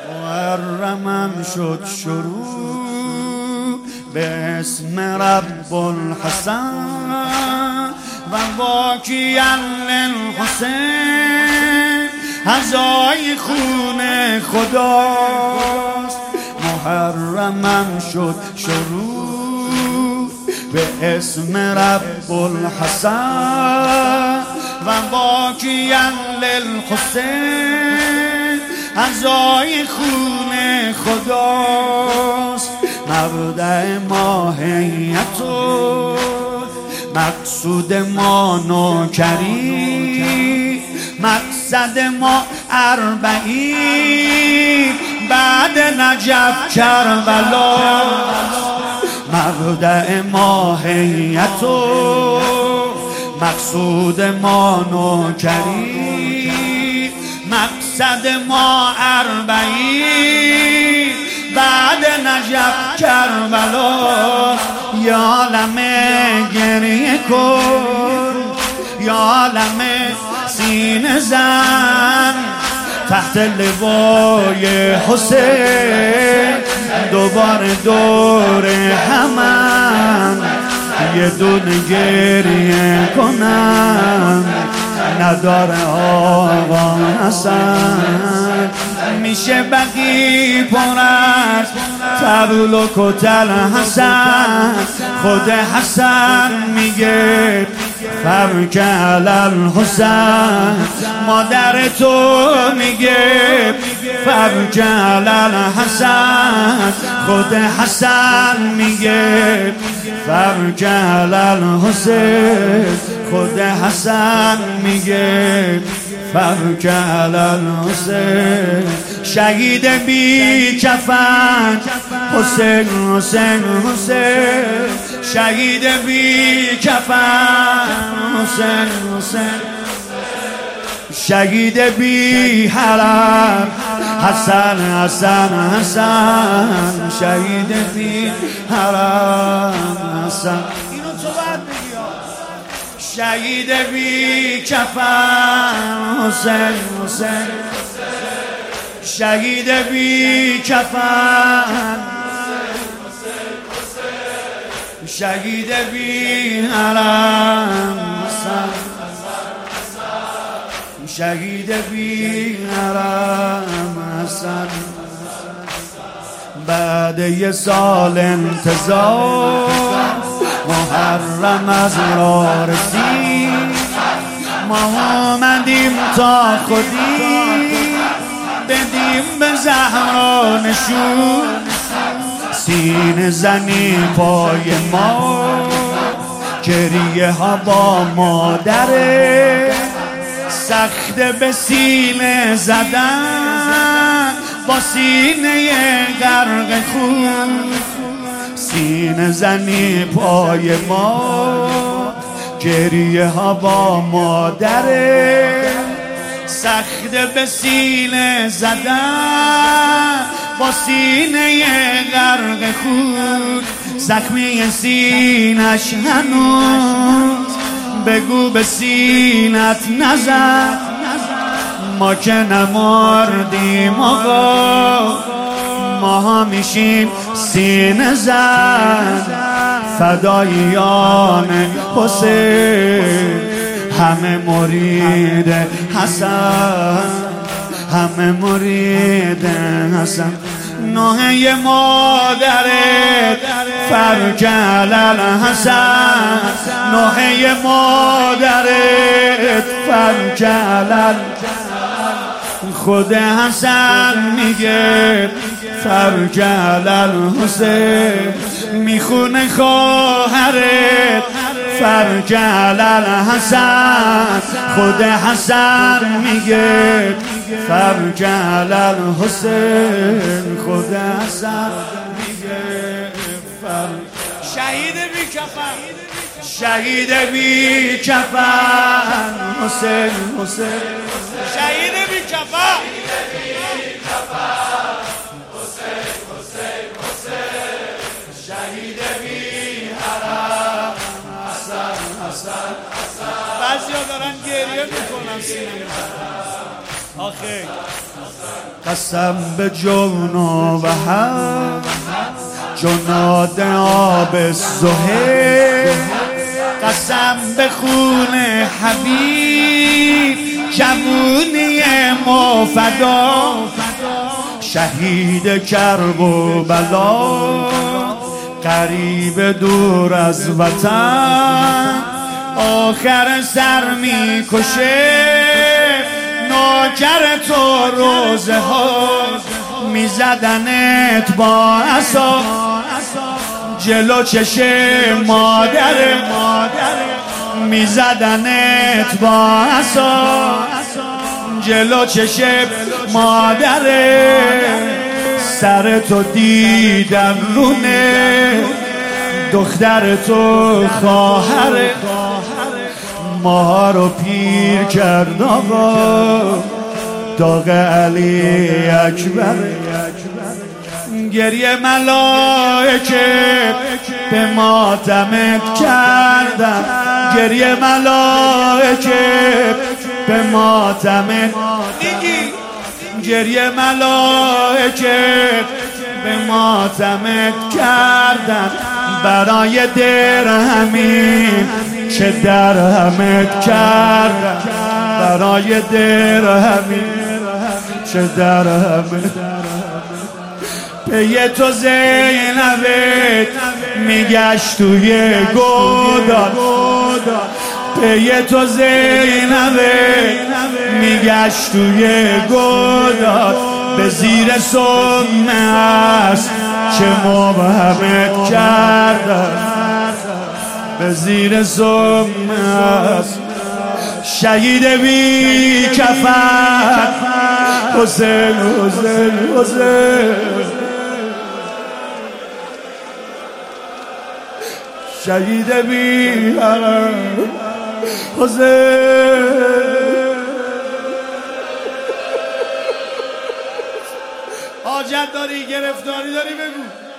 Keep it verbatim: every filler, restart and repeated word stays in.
محرمم شد شروع به اسم رب الحسن و باقیا للحسین هزای خون خداست. محرمم شد شروع به اسم رب الحسن و باقیا للحسین هزای خون خداست. مبدأ ماهیت و مقصود ما نوکری، مقصد ما اربعین بعد نجف کربلا. مبدأ ماهیت و مقصود ما نوکری، مقصد ما اربعین بعد نجف کربلا. یا عالم گریه کن، یا عالم سینه زن، تحت لوای حسین دوباره دور همن یه دونه گریه کنن. نداره آقا حسن، میشه بقی پر از طبل و کتل حسن. خود حسن میگه فبک علی الحسین، مادر تو میگه فبک علی الحسین. خود حسن میگه فبک علی الحسین، خود حسن میگه فبک علی الحسین. شهید بی کفن حسین حسین حسین، شهید بی کفن حسین حسین، شهید بی حرم حسن حسن حسن، شهید بی حرم حسن. اینو تو باید بگی شهید بی کفن حسین حسین، شهید بی کفن، شهید بی حرم حسن، شهید بی حرم حسن. بعد یه سال انتظار محرم از راه رسید، ما آمدیم تا خودی بدیم به زهرا نشون. سینه زنی پای ما، گریه ها با مادره، سخت به سینه زدن با سینه غرق خون. سینه زنی پای ما، گریه ها با مادره، سخت به سینه زدن با سینه غرق خون. زخمی سینش هنوز بگو به سینت نزن، ما که نمردیم آقا، ما ها میشیم سینه زن. فداییان حسین همه مرید حسن، همه مرید حسن. نوحه مادرت فبک علی الحسن، نوحه مادرت فبک علی الحسن. خود حسن میگه فبک علی الحسین، میخونه خواهرت فبک علی الحسن. خود حسن میگه فبک علی الحسین، خود حسن میگه فبک. شهید بی کفن، شهید بی کفن حسین حسین، شهید بی کفن حسین حسین حسین، شهید بی حرم حسن حسن حسن. بعضی ها دارن گریه میکنن سینه. آخه قسم به جون و هم جناد آب زهیر، قسم به خون حبیب جوونی مفدا، شهید کرب و بلا قریب دور از وطن، آخر سر می کشه نوکر تو روزه ها، می زدنت با عصا جلو چشم مادر، می زدنت با عصا جلو چشم مادر، سر تو دیدن رونه دختر تو خواهر، ما رو پیر کرد آقا داغ علی اکبر، گریه ملائکه به ماتمت کردن، گریه ملائکه به ماتمت، گریه ملائکه به ماتمت کردن، برای درهمی چه درهمت کردن، برای درهمی چه درهمت، پی تو زینبت میگشت توی گودال، پی تو زینبت میگشت توی گودال، به زیر سمه است چه مبهمت کردن، به زیر سمه است شهید بی کفن، حسین حسین حسین، شهید بی کفن حسین. حاجت داری گرفتاری داری بگو.